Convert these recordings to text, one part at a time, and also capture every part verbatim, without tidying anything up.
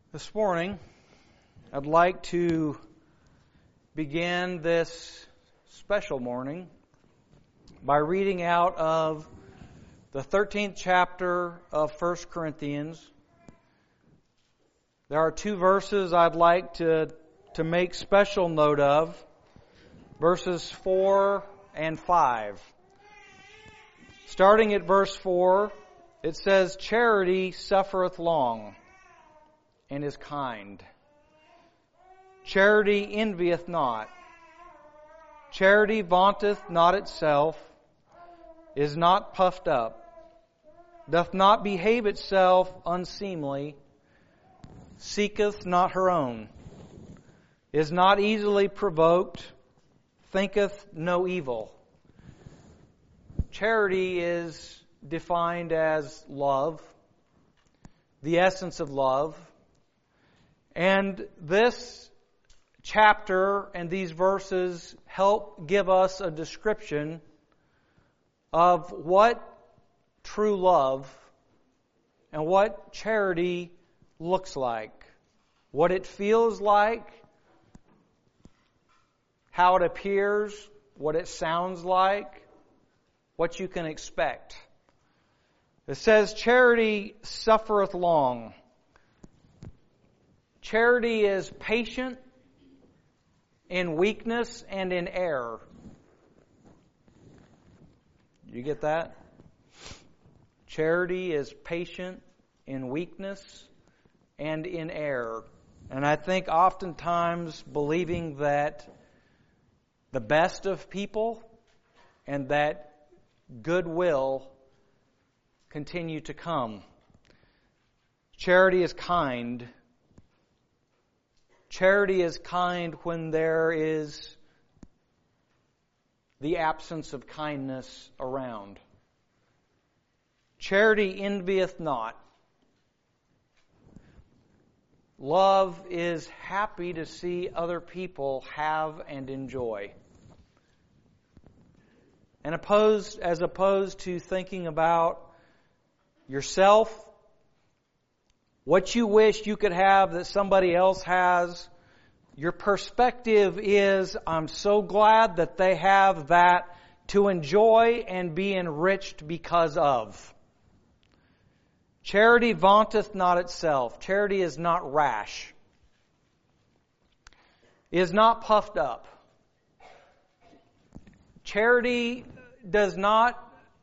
This morning, I'd like to begin this special morning by reading out of the thirteenth chapter of First Corinthians. There are two verses I'd like to, to make special note of, verses four and five. Starting at verse four, it says, "Charity suffereth long, and is kind. Charity envieth not. Charity vaunteth not itself, is not puffed up, doth not behave itself unseemly, seeketh not her own, is not easily provoked, thinketh no evil." Charity is defined as love, the essence of love. And this chapter and these verses help give us a description of what true love and what charity looks like, what it feels like, how it appears, what it sounds like, what you can expect. It says, "Charity suffereth long." Charity is patient in weakness and in error. You get that? Charity is patient in weakness and in error. And I think oftentimes believing that the best of people and that goodwill continue to come. Charity is kind. Charity is kind when there is the absence of kindness around. Charity envieth not. Love is happy to see other people have and enjoy. And opposed, as opposed to thinking about yourself, what you wish you could have that somebody else has, your perspective is, I'm so glad that they have that to enjoy and be enriched because of. Charity vaunteth not itself. Charity is not rash. Is not puffed up. Charity does not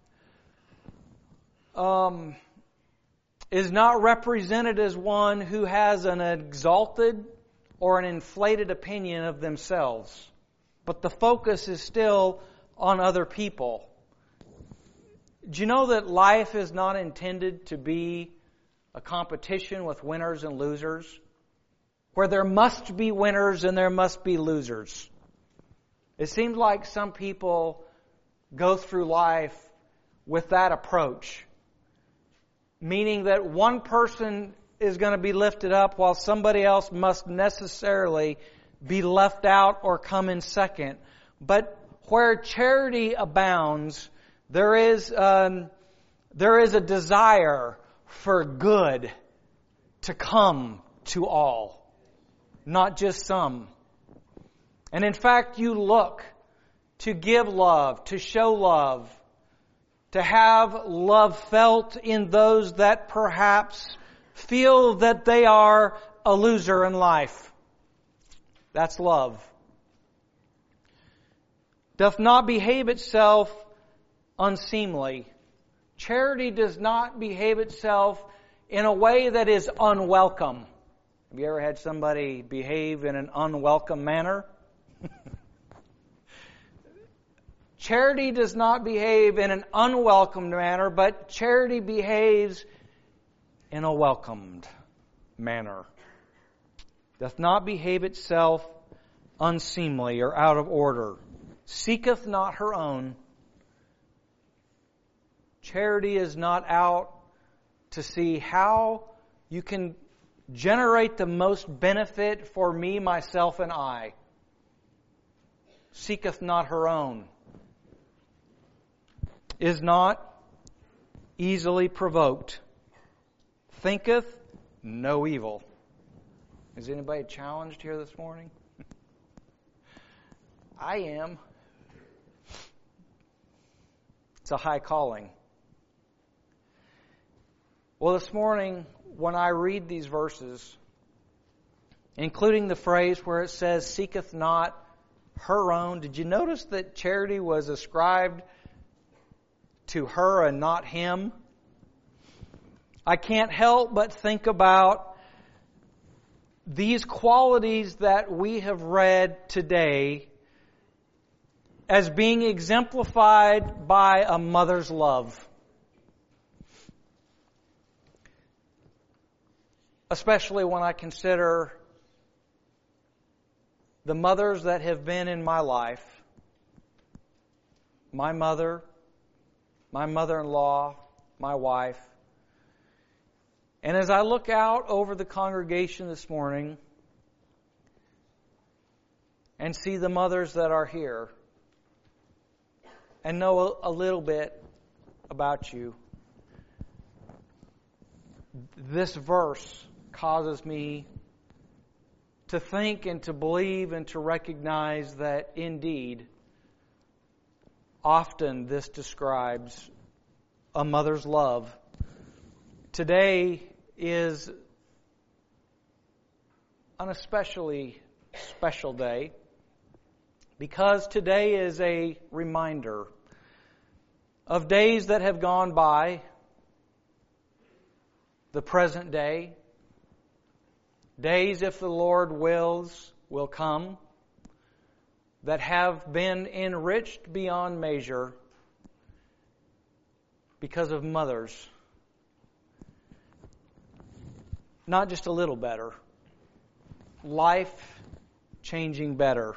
um, is not represented as one who has an exalted or an inflated opinion of themselves. But the focus is still on other people. Do you know that life is not intended to be a competition with winners and losers? Where there must be winners and there must be losers. It seems like some people go through life with that approach. Meaning that one person is going to be lifted up while somebody else must necessarily be left out or come in second. But where charity abounds, there is um, there is a desire for good to come to all, not just some. And in fact, you look to give love, to show love, to have love felt in those that perhaps feel that they are a loser in life. That's love. Doth not behave itself unseemly. Charity does not behave itself in a way that is unwelcome. Have you ever had somebody behave in an unwelcome manner? Charity does not behave in an unwelcome manner, but charity behaves in a welcomed manner. Doth not behave itself unseemly or out of order. Seeketh not her own. Charity is not out to see how you can generate the most benefit for me, myself, and I. Seeketh not her own. Is not easily provoked. Thinketh no evil. Is anybody challenged here this morning? I am. It's a high calling. Well, this morning, when I read these verses, including the phrase where it says, seeketh not her own, did you notice that charity was ascribed to her and not him? I can't help but think about these qualities that we have read today as being exemplified by a mother's love. Especially when I consider the mothers that have been in my life. My mother, my mother-in-law, my wife. And as I look out over the congregation this morning and see the mothers that are here and know a little bit about you, this verse causes me to think and to believe and to recognize that indeed, often this describes a mother's love. Today is an especially special day because today is a reminder of days that have gone by, the present day, days, if the Lord wills, will come, that have been enriched beyond measure because of mothers. Not just a little better, life-changing better.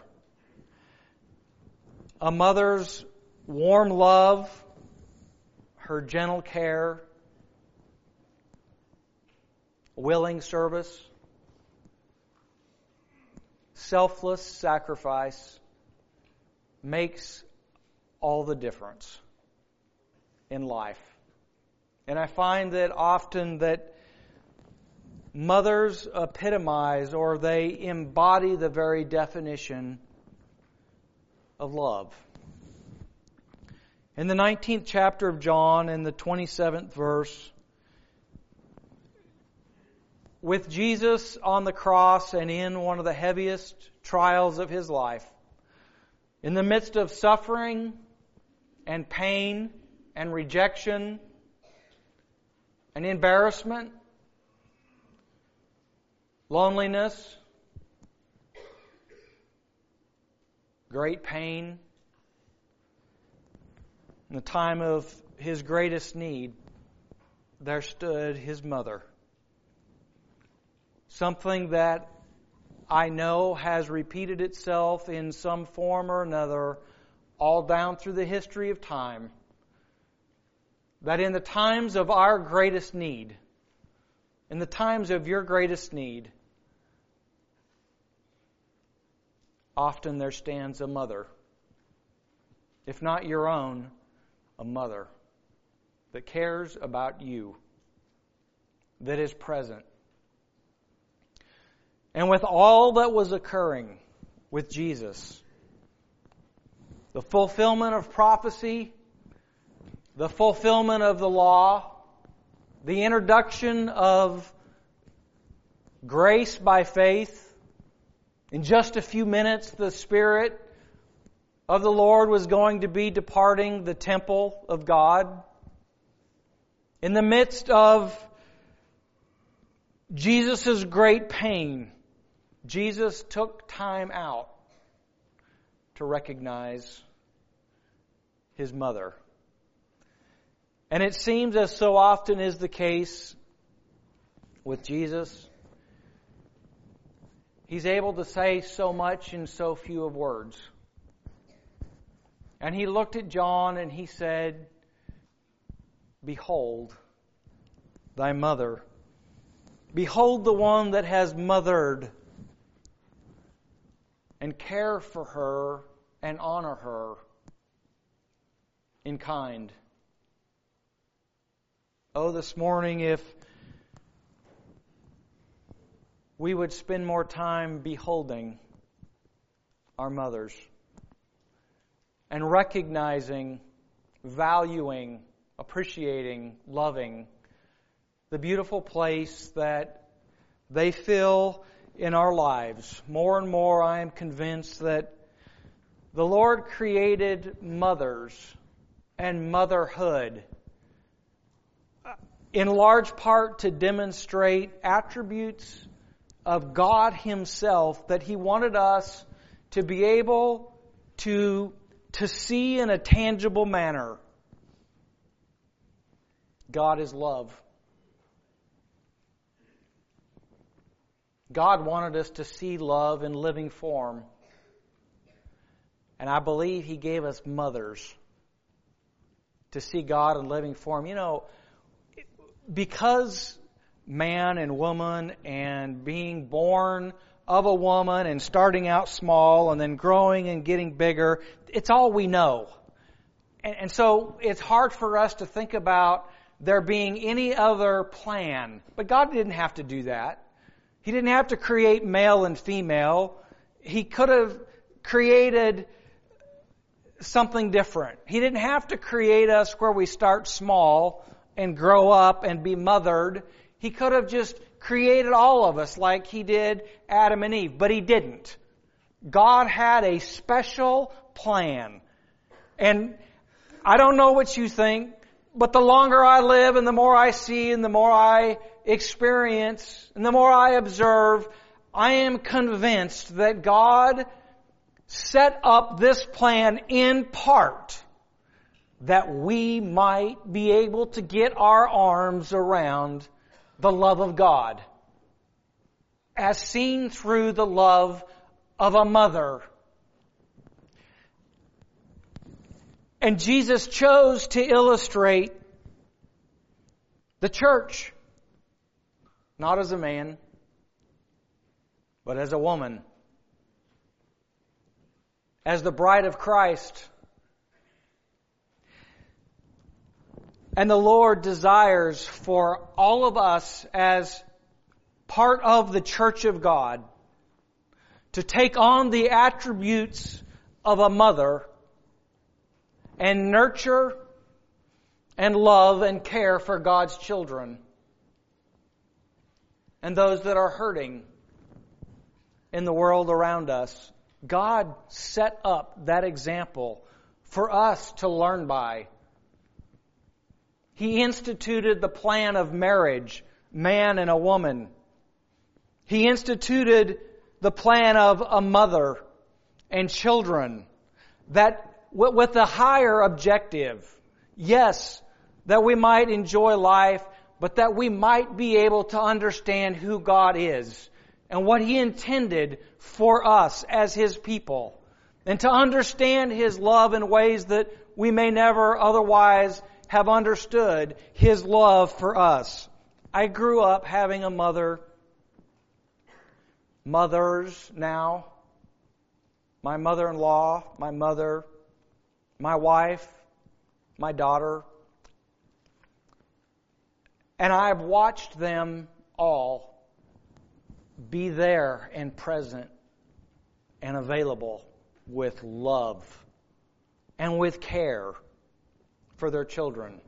A mother's warm love, her gentle care, willing service, selfless sacrifice makes all the difference in life. And I find that often that mothers epitomize or they embody the very definition of love. In the nineteenth chapter of John, in the twenty-seventh verse, with Jesus on the cross and in one of the heaviest trials of His life, in the midst of suffering and pain and rejection and embarrassment, loneliness, great pain, in the time of His greatest need, there stood His mother. Something that I know has repeated itself in some form or another all down through the history of time. That in the times of our greatest need, in the times of your greatest need, often there stands a mother. If not your own, a mother that cares about you, that is present. And with all that was occurring with Jesus, the fulfillment of prophecy, the fulfillment of the law, the introduction of grace by faith, in just a few minutes the Spirit of the Lord was going to be departing the temple of God. In the midst of Jesus' great pain, Jesus took time out to recognize His mother. And it seems, as so often is the case with Jesus, He's able to say so much in so few of words. And He looked at John and He said, "Behold thy mother. Behold the one that has mothered, and care for her and honor her in kind." Oh, this morning, if we would spend more time beholding our mothers and recognizing, valuing, appreciating, loving the beautiful place that they fill in our lives. More and more I am convinced that the Lord created mothers and motherhood in large part to demonstrate attributes of God Himself that He wanted us to be able to, to see in a tangible manner. God is love. God wanted us to see love in living form. And I believe He gave us mothers to see God in living form. You know, because man and woman and being born of a woman and starting out small and then growing and getting bigger, it's all we know. And, and so it's hard for us to think about there being any other plan. But God didn't have to do that. He didn't have to create male and female. He could have created something different. He didn't have to create us where we start small and grow up and be mothered. He could have just created all of us like He did Adam and Eve, but He didn't. God had a special plan. And I don't know what you think, but the longer I live and the more I see and the more I experience and the more I observe, I am convinced that God set up this plan in part that we might be able to get our arms around the love of God as seen through the love of a mother. And Jesus chose to illustrate the church, not as a man, but as a woman, as the bride of Christ. And the Lord desires for all of us as part of the church of God to take on the attributes of a mother and nurture and love and care for God's children and those that are hurting in the world around us. God set up that example for us to learn by. He instituted the plan of marriage, man and a woman. He instituted the plan of a mother and children, that with a higher objective. Yes, that we might enjoy life, but that we might be able to understand who God is and what He intended for us as His people, and to understand His love in ways that we may never otherwise have understood His love for us. I grew up having a mother, mothers now, my mother-in-law, my mother, my wife, my daughter, and I've watched them all be there and present and available with love and with care for their children.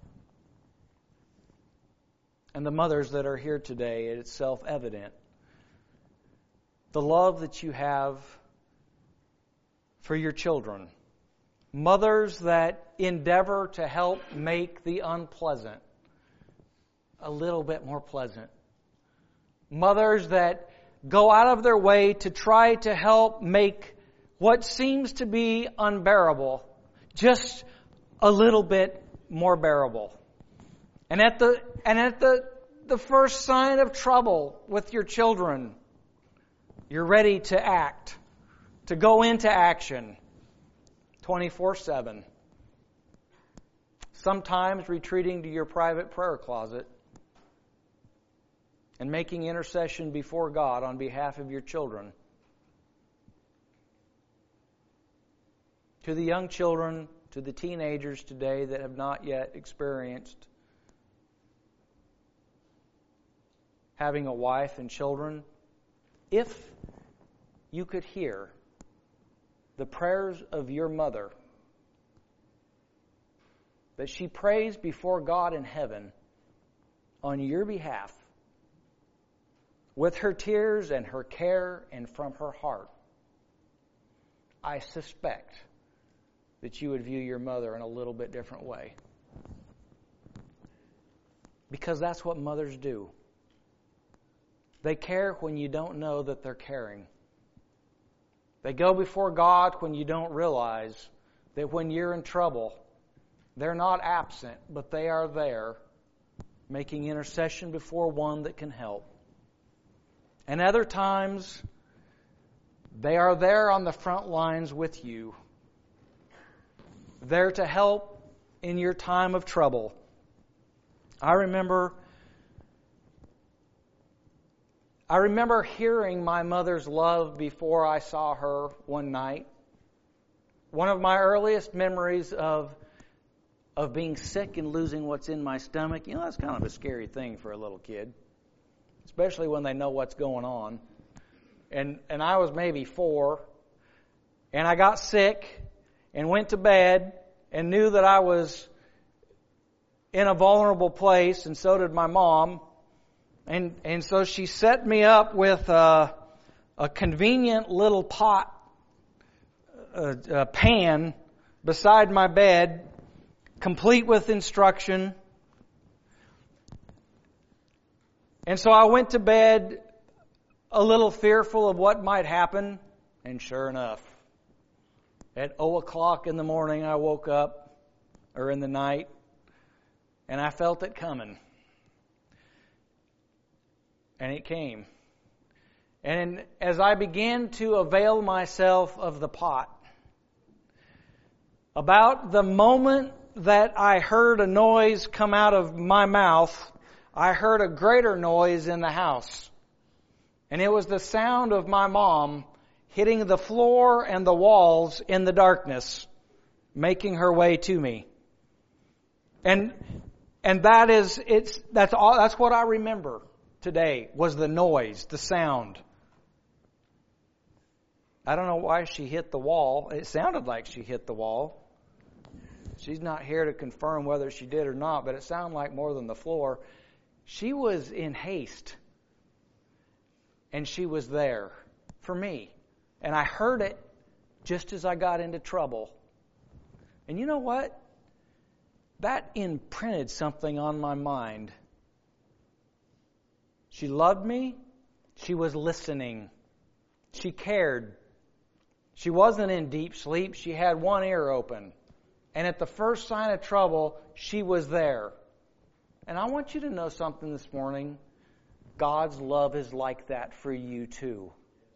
And the mothers that are here today, it's self-evident. The love that you have for your children. Mothers that endeavor to help make the unpleasant a little bit more pleasant. Mothers that go out of their way to try to help make what seems to be unbearable just a little bit more bearable. And at the and at the, the first sign of trouble with your children, you're ready to act, to go into action twenty-four seven. Sometimes retreating to your private prayer closet and making intercession before God on behalf of your children. To the young children, to the teenagers today that have not yet experienced having a wife and children, if you could hear the prayers of your mother that she prays before God in heaven on your behalf, with her tears and her care and from her heart, I suspect that you would view your mother in a little bit different way. Because that's what mothers do. They care when you don't know that they're caring. They go before God when you don't realize that when you're in trouble, they're not absent, but they are there, making intercession before one that can help. And other times, they are there on the front lines with you, there to help in your time of trouble. I remember I remember hearing my mother's love before I saw her one night. One of my earliest memories of of being sick and losing what's in my stomach, you know, that's kind of a scary thing for a little kid, especially when they know what's going on. And and I was maybe four, and I got sick and went to bed and knew that I was in a vulnerable place, and so did my mom. And and so she set me up with a, a convenient little pot, a, a pan beside my bed, complete with instruction. And so I went to bed a little fearful of what might happen, and sure enough, at oh o'clock in the morning I woke up, or in the night, and I felt it coming. And it came. And as I began to avail myself of the pot, about the moment that I heard a noise come out of my mouth, I heard a greater noise in the house. And it was the sound of my mom hitting the floor and the walls in the darkness, making her way to me. And and that is it's that's all that's what I remember today, was the noise, the sound. I don't know why she hit the wall. It sounded like she hit the wall. She's not here to confirm whether she did or not, but it sounded like more than the floor. She was in haste. And she was there for me. And I heard it just as I got into trouble. And you know what? That imprinted something on my mind. She loved me. She was listening. She cared. She wasn't in deep sleep. She had one ear open. And at the first sign of trouble, she was there. And I want you to know something this morning. God's love is like that for you too.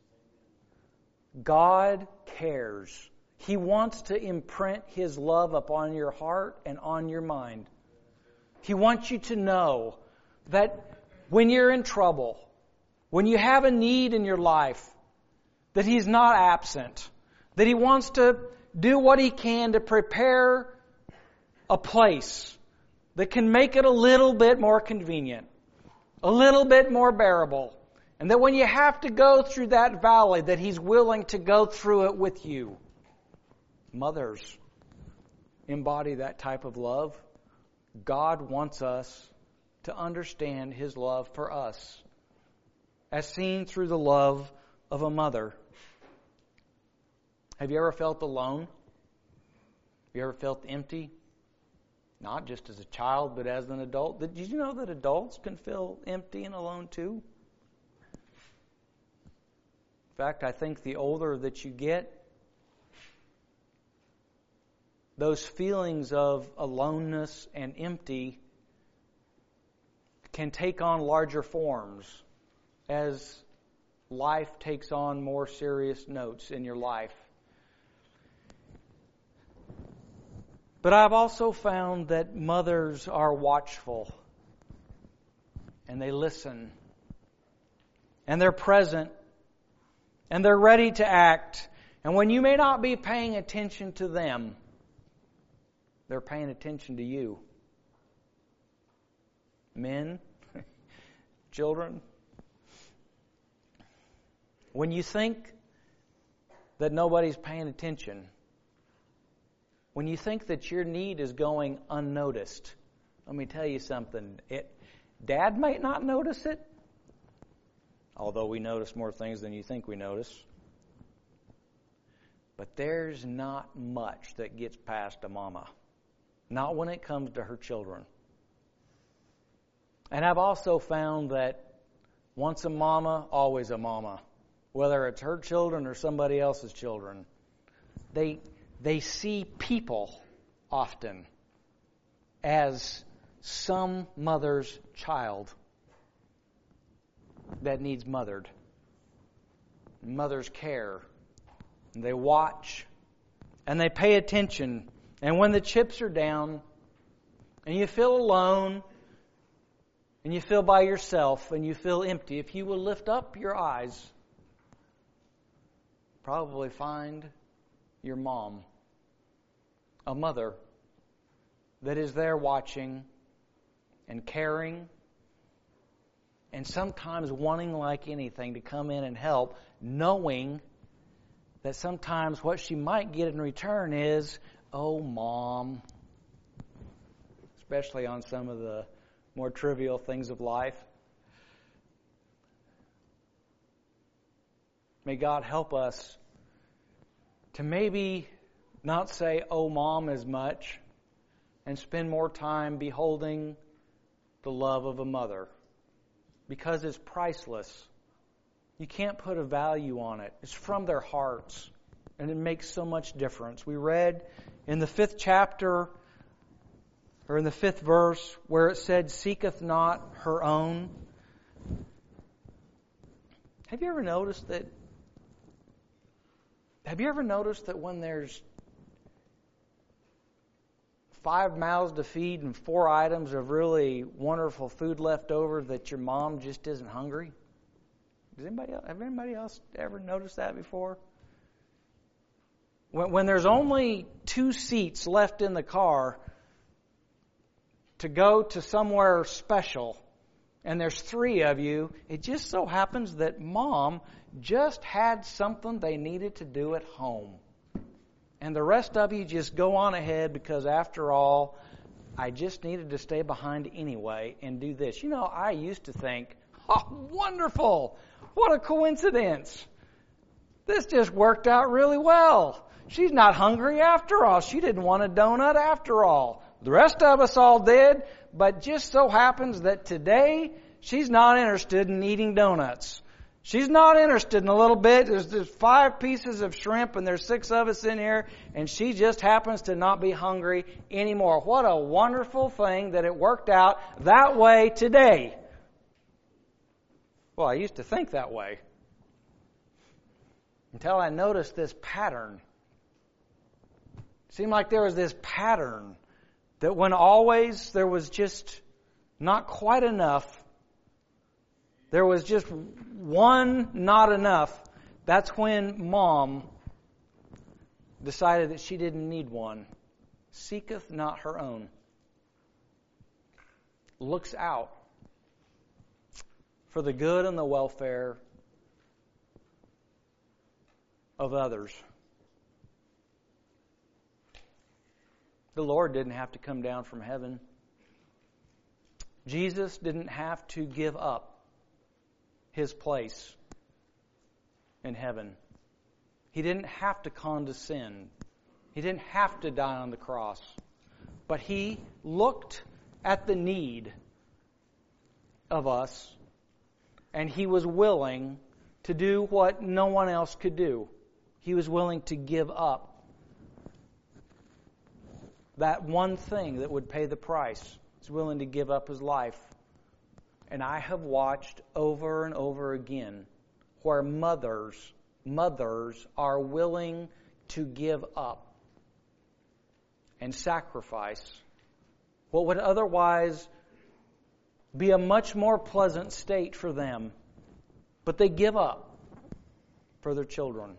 God cares. He wants to imprint His love upon your heart and on your mind. He wants you to know that when you're in trouble, when you have a need in your life, that He's not absent, that He wants to do what He can to prepare a place that can make it a little bit more convenient, a little bit more bearable, and that when you have to go through that valley, that He's willing to go through it with you. Mothers embody that type of love. God wants us to understand His love for us, as seen through the love of a mother. Have you ever felt alone? Have you ever felt empty? Not just as a child, but as an adult. Did you know that adults can feel empty and alone too? In fact, I think the older that you get, those feelings of aloneness and empty can take on larger forms as life takes on more serious notes in your life. But I've also found that mothers are watchful, and they listen, and they're present, and they're ready to act. And when you may not be paying attention to them, they're paying attention to you. Men, children. When you think that nobody's paying attention, when you think that your need is going unnoticed, let me tell you something. It, Dad might not notice it, although we notice more things than you think we notice. But there's not much that gets past a mama. Not when it comes to her children. And I've also found that once a mama, always a mama. Whether it's her children or somebody else's children. They, they see people often as some mother's child that needs mothered. Mother's care. And they watch. And they pay attention. And when the chips are down, and you feel alone, and you feel by yourself, and you feel empty, if you will lift up your eyes, probably find your mom, a mother that is there watching and caring, and sometimes wanting like anything to come in and help, knowing that sometimes what she might get in return is, "Oh, Mom," especially on some of the more trivial things of life. May God help us to maybe not say, "Oh, Mom," as much, and spend more time beholding the love of a mother, because it's priceless. You can't put a value on it. It's from their hearts, and it makes so much difference. We read in the fifth chapter, or in the fifth verse, where it said, "Seeketh not her own." Have you ever noticed that? Have you ever noticed that when there's five mouths to feed and four items of really wonderful food left over, that your mom just isn't hungry? Does anybody else, have anybody else ever noticed that before? When, when there's only two seats left in the car to go to somewhere special, and there's three of you, it just so happens that Mom just had something they needed to do at home. And the rest of you just go on ahead, because after all, I just needed to stay behind anyway and do this. You know, I used to think, "Oh, wonderful! What a coincidence! This just worked out really well. She's not hungry after all. She didn't want a donut after all. The rest of us all did, but just so happens that today she's not interested in eating donuts. She's not interested in a little bit. There's, there's five pieces of shrimp and there's six of us in here, and she just happens to not be hungry anymore." What a wonderful thing that it worked out that way today. Well, I used to think that way until I noticed this pattern. It seemed like there was this pattern that when always there was just not quite enough, there was just one not enough, that's when Mom decided that she didn't need one. Seeketh not her own. Looks out for the good and the welfare of others. The Lord didn't have to come down from heaven. Jesus didn't have to give up His place in heaven. He didn't have to condescend. He didn't have to die on the cross. But He looked at the need of us, and He was willing to do what no one else could do. He was willing to give up that one thing that would pay the price. He's willing to give up His life. And I have watched over and over again where mothers, mothers are willing to give up and sacrifice what would otherwise be a much more pleasant state for them. But they give up for their children,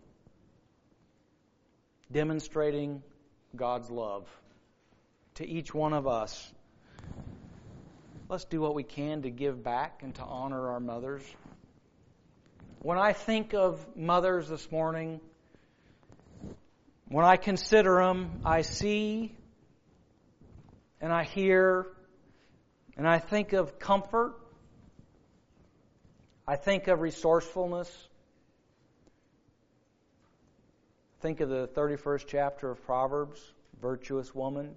demonstrating God's love to each one of us. Let's do what we can to give back and to honor our mothers. When I think of mothers this morning, when I consider them, I see and I hear and I think of comfort. I think of resourcefulness. Think of the thirty-first chapter of Proverbs, virtuous woman.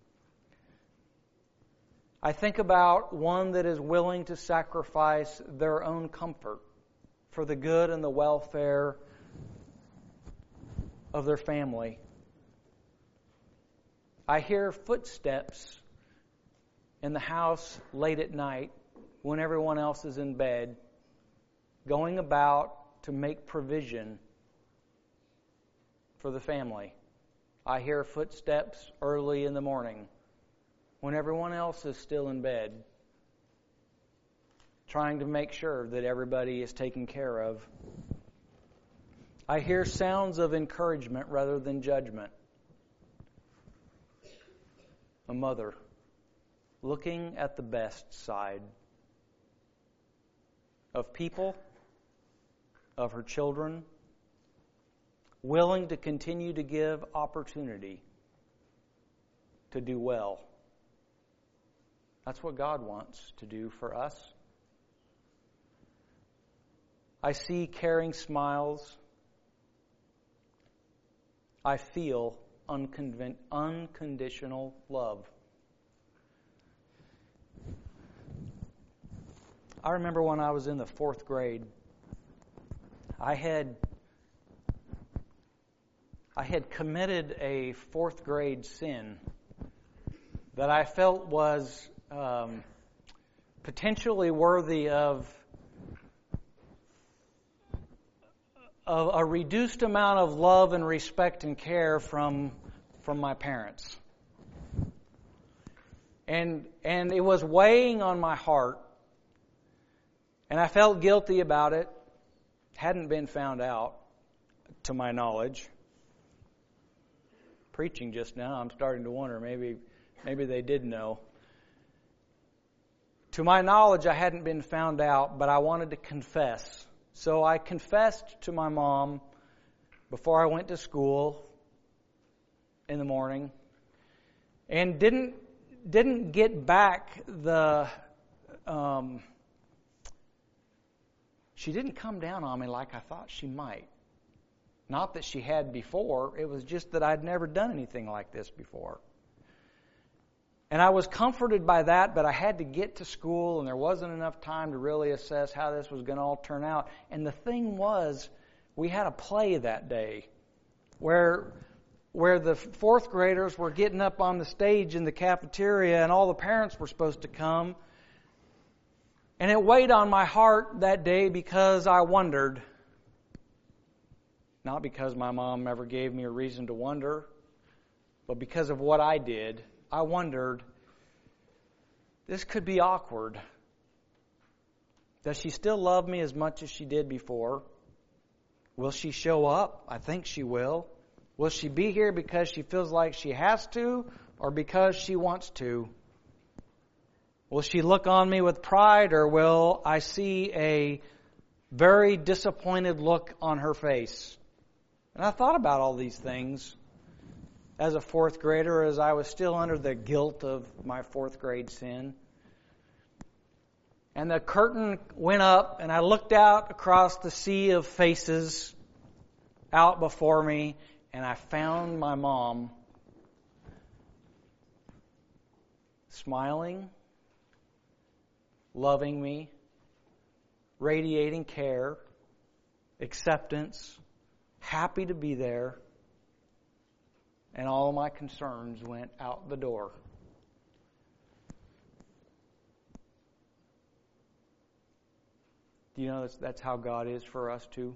I think about one that is willing to sacrifice their own comfort for the good and the welfare of their family. I hear footsteps in the house late at night when everyone else is in bed, going about to make provision for the family. I hear footsteps early in the morning when everyone else is still in bed, trying to make sure that everybody is taken care of. I hear sounds of encouragement rather than judgment. A mother looking at the best side of people, of her children, willing to continue to give opportunity to do well. That's what God wants to do for us. I see caring smiles. I feel unconven- unconditional love. I remember when I was in the fourth grade, I had I had committed a fourth grade sin that I felt was um, potentially worthy of of a reduced amount of love and respect and care from from my parents. And and it was weighing on my heart, and I felt guilty about it. Hadn't been found out, to my knowledge. Preaching just now, I'm starting to wonder, maybe maybe they did know. To my knowledge, I hadn't been found out, but I wanted to confess. So I confessed to my mom before I went to school in the morning, and didn't didn't get back the. Um, she didn't come down on me like I thought she might. Not that she had before. It was just that I'd never done anything like this before. And I was comforted by that, but I had to get to school, and there wasn't enough time to really assess how this was going to all turn out. And the thing was, we had a play that day where where the fourth graders were getting up on the stage in the cafeteria, and all the parents were supposed to come. And it weighed on my heart that day because I wondered, not because my mom ever gave me a reason to wonder, but because of what I did. I wondered, this could be awkward. Does she still love me as much as she did before? Will she show up? I think she will. Will she be here because she feels like she has to, or because she wants to? Will she look on me with pride, or will I see a very disappointed look on her face? And I thought about all these things as a fourth grader, as I was still under the guilt of my fourth grade sin. And the curtain went up, and I looked out across the sea of faces out before me, and I found my mom smiling, loving me, radiating care, acceptance, happy to be there. And all my concerns went out the door. Do you know that's, that's how God is for us too?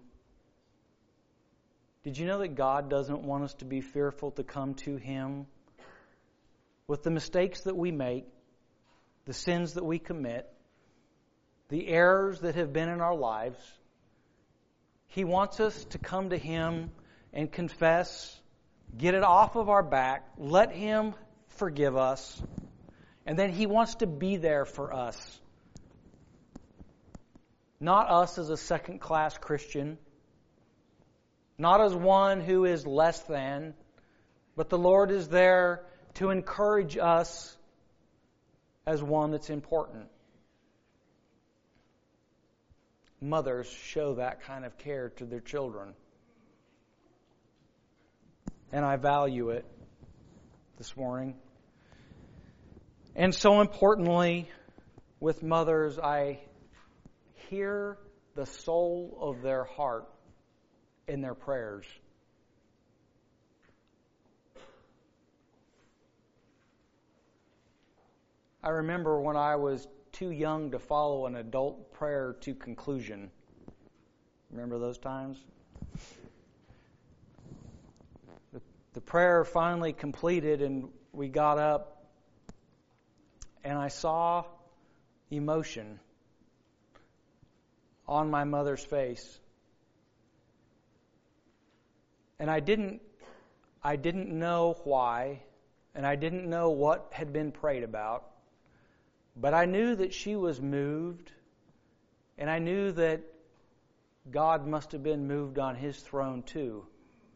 Did you know that God doesn't want us to be fearful to come to Him with the mistakes that we make, the sins that we commit, the errors that have been in our lives? He wants us to come to Him and confess, get it off of our back, let Him forgive us, and then He wants to be there for us. Not us as a second-class Christian, not as one who is less than, but the Lord is there to encourage us as one that's important. Mothers show that kind of care to their children. And I value it this morning. And so importantly, with mothers, I hear the soul of their heart in their prayers. I remember when I was too young to follow an adult prayer to conclusion. Remember those times? The, the prayer finally completed and we got up and I saw emotion on my mother's face. And I didn't I didn't know why, and I didn't know what had been prayed about. But I knew that she was moved, and I knew that God must have been moved on His throne too.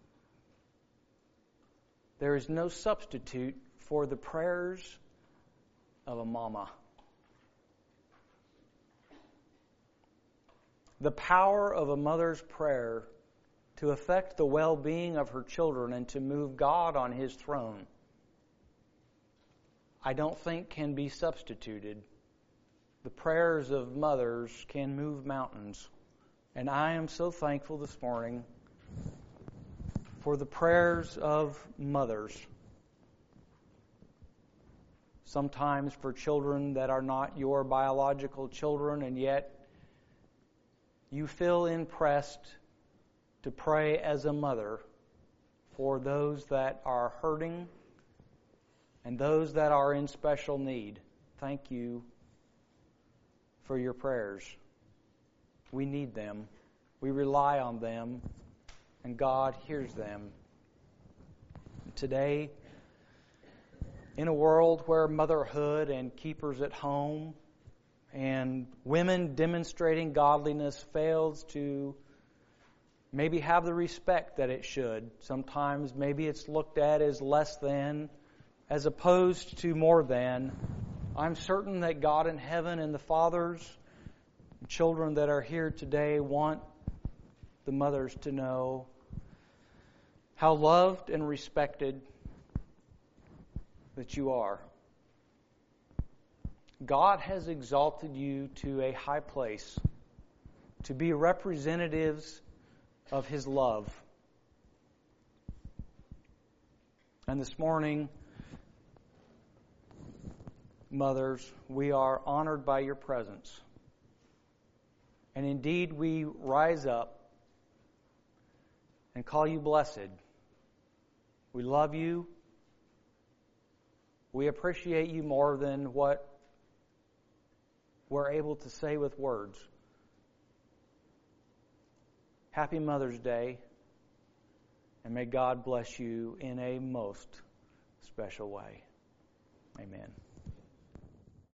There is no substitute for the prayers of a mama. The power of a mother's prayer to affect the well-being of her children and to move God on His throne, I don't think can be substituted. The prayers of mothers can move mountains. And I am so thankful this morning for the prayers of mothers. Sometimes for children that are not your biological children, and yet you feel impressed to pray as a mother for those that are hurting and those that are in special need. Thank you for your prayers. We need them. We rely on them, and God hears them. Today, in a world where motherhood and keepers at home and women demonstrating godliness fails to maybe have the respect that it should, sometimes maybe it's looked at as less than, as opposed to more than. I'm certain that God in heaven and the fathers, children that are here today want the mothers to know how loved and respected that you are. God has exalted you to a high place to be representatives of His love. And this morning, mothers, we are honored by your presence. And indeed, we rise up and call you blessed. We love you. We appreciate you more than what we're able to say with words. Happy Mother's Day, and may God bless you in a most special way. Amen.